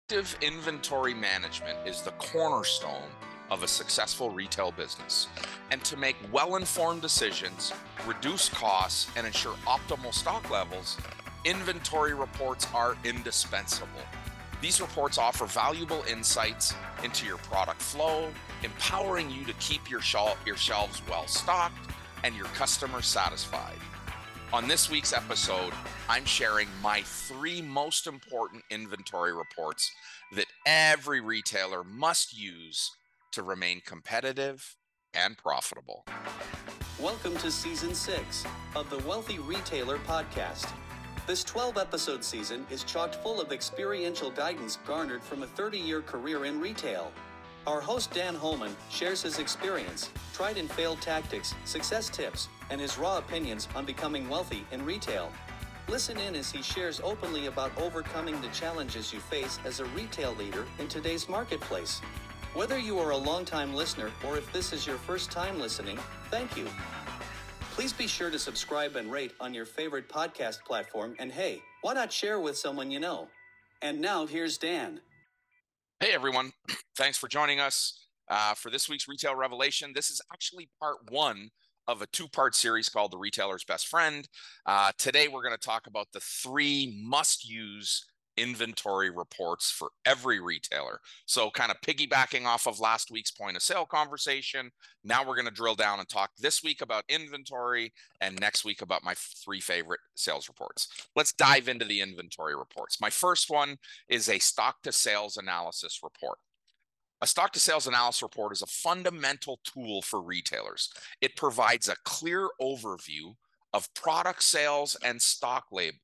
Effective inventory management is the cornerstone of a successful retail business. And to make well-informed decisions, reduce costs, and ensure optimal stock levels, inventory reports are indispensable. These reports offer valuable insights into your product flow, empowering you to keep your shelves well stocked and your customers satisfied. On this week's episode, I'm sharing my 3 most important inventory reports that every retailer must use to remain competitive and profitable. Welcome to Season 6 of the Wealthy Retailer Podcast. This 12-episode season is chock full of experiential guidance garnered from a 30-year career in retail. Our host Dan Holman shares his experience, tried and failed tactics, success tips, and his raw opinions on becoming wealthy in retail. Listen in as he shares openly about overcoming the challenges you face as a retail leader in today's marketplace. Whether you are a long-time listener or if this is your first time listening, thank you. Please be sure to subscribe and rate on your favorite podcast platform, and hey, why not share with someone you know? And now here's Dan. Hey everyone, thanks for joining us for this week's Retail Revelation. This is actually part 1 of a 2-part series called The Retailer's Best Friend. Today we're going to talk about the 3 must-use inventory reports for every retailer. So kind of piggybacking off of last week's point of sale conversation, now we're going to drill down and talk this week about inventory and next week about my 3 favorite sales reports. Let's dive into the inventory reports. My first one is a stock to sales analysis report. A stock to sales analysis report is a fundamental tool for retailers. It provides a clear overview of product sales and stock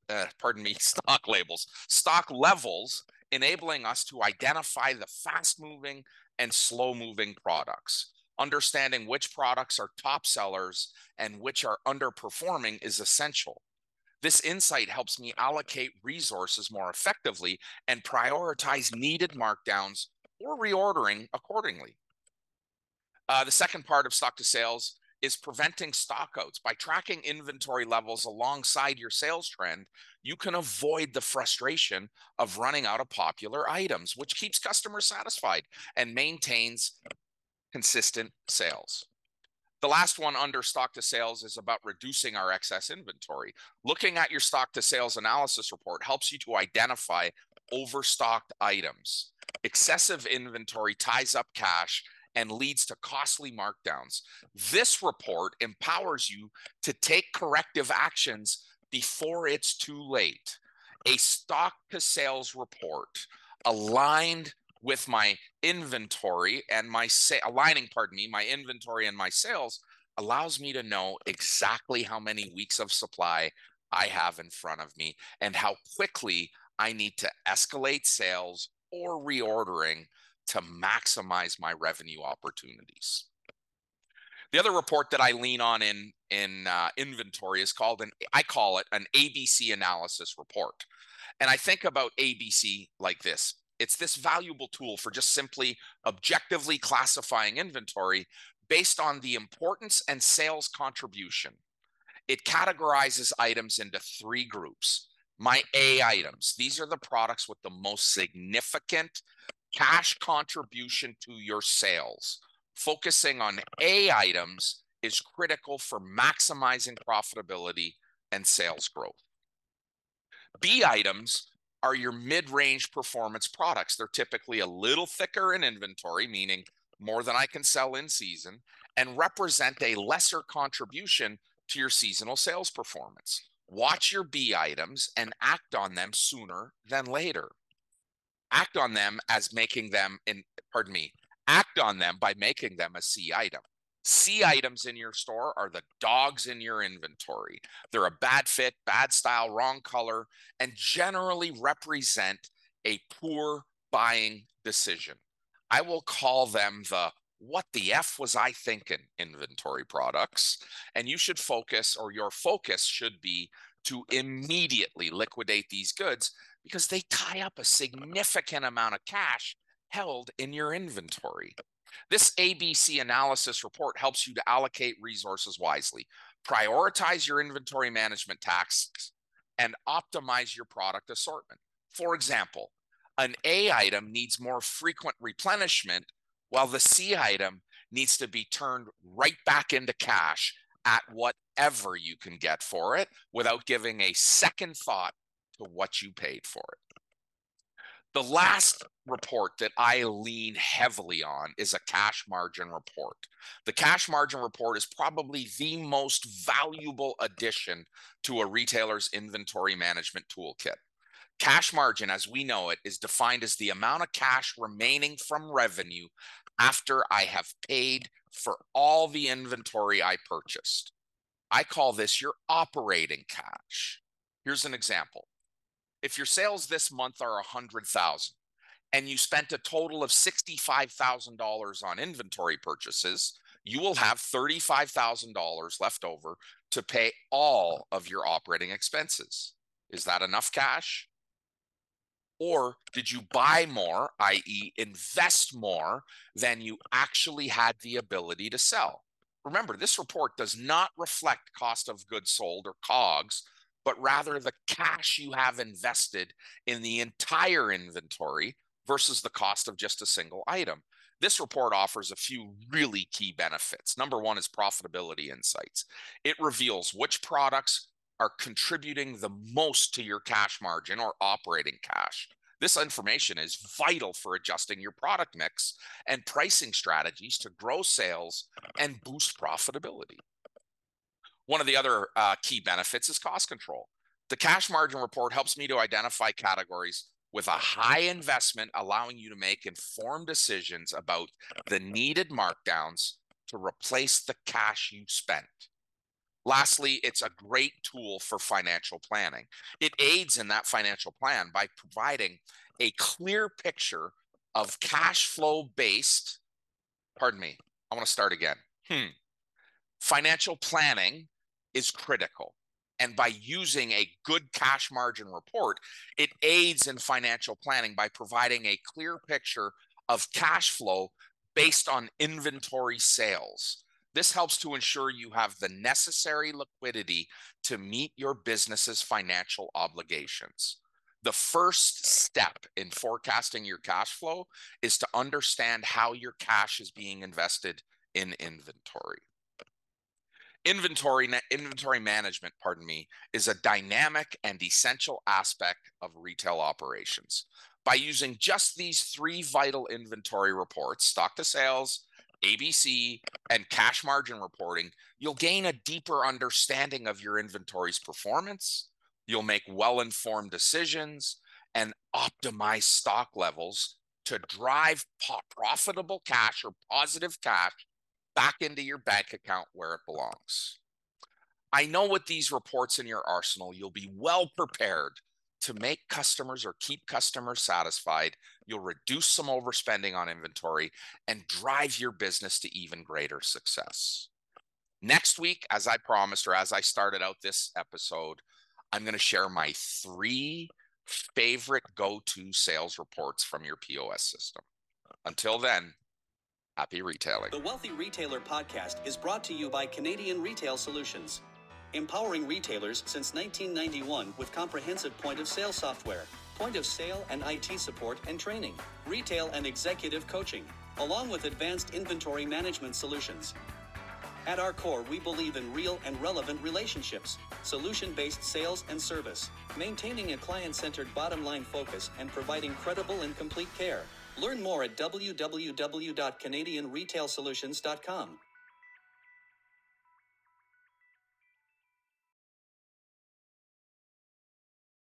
levels, enabling us to identify the fast-moving and slow-moving products. Understanding which products are top sellers and which are underperforming is essential. This insight helps me allocate resources more effectively and prioritize needed markdowns or reordering accordingly. The second part of stock to sales is preventing stockouts. By tracking inventory levels alongside your sales trend, you can avoid the frustration of running out of popular items, which keeps customers satisfied and maintains consistent sales. The last one under stock to sales is about reducing our excess inventory. Looking at your stock to sales analysis report helps you to identify overstocked items. Excessive inventory ties up cash and leads to costly markdowns. This report empowers you to take corrective actions before it's too late. A stock to sales report aligned with my inventory and my inventory and my sales allows me to know exactly how many weeks of supply I have in front of me and how quickly I need to escalate sales or reordering to maximize my revenue opportunities. The other report that I lean on in inventory is I call it an ABC analysis report. And I think about ABC like this. It's this valuable tool for just simply objectively classifying inventory based on the importance and sales contribution. It categorizes items into 3 groups. My A items, these are the products with the most significant cash contribution to your sales. Focusing on A items is critical for maximizing profitability and sales growth. B items are your mid-range performance products. They're typically a little thicker in inventory, meaning more than I can sell in season, and represent a lesser contribution to your seasonal sales performance. Watch your B items and act on them sooner than later. Act on them by making them a C item. C items in your store are the dogs in your inventory. They're a bad fit, bad style, wrong color, and generally represent a poor buying decision. I will call them the "what the F was I thinking" inventory products, and your focus should be to immediately liquidate these goods because they tie up a significant amount of cash held in your inventory. This ABC analysis report helps you to allocate resources wisely, prioritize your inventory management tasks, and optimize your product assortment. For example, An A item needs more frequent replenishment, while the C item needs to be turned right back into cash at whatever you can get for it without giving a second thought to what you paid for it. The last report that I lean heavily on is a cash margin report. The cash margin report is probably the most valuable addition to a retailer's inventory management toolkit. Cash margin, as we know it, is defined as the amount of cash remaining from revenue after I have paid for all the inventory I purchased. I call this your operating cash. Here's an example. If your sales this month are $100,000 and you spent a total of $65,000 on inventory purchases, you will have $35,000 left over to pay all of your operating expenses. Is that enough cash? Or did you buy more, i.e., invest more than you actually had the ability to sell? Remember, this report does not reflect cost of goods sold or COGS, but rather the cash you have invested in the entire inventory versus the cost of just a single item. This report offers a few really key benefits. Number one is profitability insights. It reveals which products are contributing the most to your cash margin or operating cash. This information is vital for adjusting your product mix and pricing strategies to grow sales and boost profitability. One of the other key benefits is cost control. The cash margin report helps me to identify categories with a high investment, allowing you to make informed decisions about the needed markdowns to replace the cash you spent. Lastly, it's a great tool for financial planning. It aids in that financial plan by providing a clear picture of cash flow based, Financial planning is critical. And by using a good cash margin report, it aids in financial planning by providing a clear picture of cash flow based on inventory sales. This helps to ensure you have the necessary liquidity to meet your business's financial obligations. The first step in forecasting your cash flow is to understand how your cash is being invested in inventory. Inventory management, is a dynamic and essential aspect of retail operations. By using just these three vital inventory reports, stock to sales, ABC, and cash margin reporting, you'll gain a deeper understanding of your inventory's performance. You'll make well-informed decisions and optimize stock levels to drive profitable cash or positive cash back into your bank account where it belongs. I know with these reports in your arsenal, you'll be well prepared to make customers or keep customers satisfied. You'll reduce some overspending on inventory and drive your business to even greater success. Next week, as I promised, or as I started out this episode, I'm going to share my 3 favorite go-to sales reports from your POS system. Until then, happy retailing. The Wealthy Retailer Podcast is brought to you by Canadian Retail Solutions, empowering retailers since 1991 with comprehensive point-of-sale software, point-of-sale and IT support and training, retail and executive coaching, along with advanced inventory management solutions. At our core, we believe in real and relevant relationships, solution-based sales and service, maintaining a client-centered bottom-line focus, and providing credible and complete care. Learn more at www.canadianretailsolutions.com.